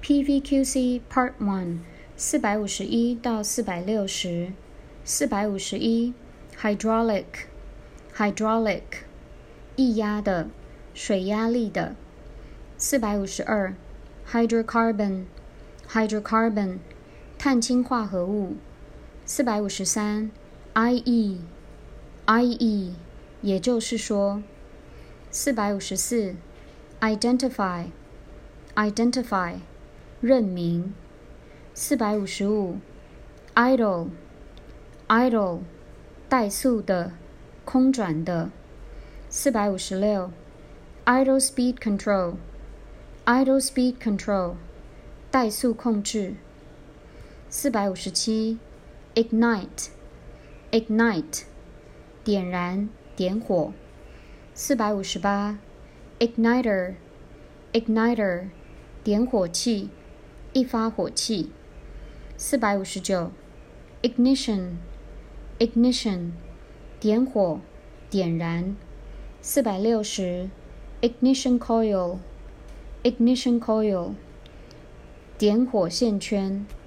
PVQC Part 1 451到460 451 Hydraulic 液压的水压力的452 Hydrocarbon 碳氢化合物453 IE 也就是说454 Identify 认明455 Idle 怠速的空转的456 Idle speed control 怠速控制457 Ignite 点燃点火458 Igniter 点火器一发火器459 Ignition 点火点燃460 Ignition coil 点火线圈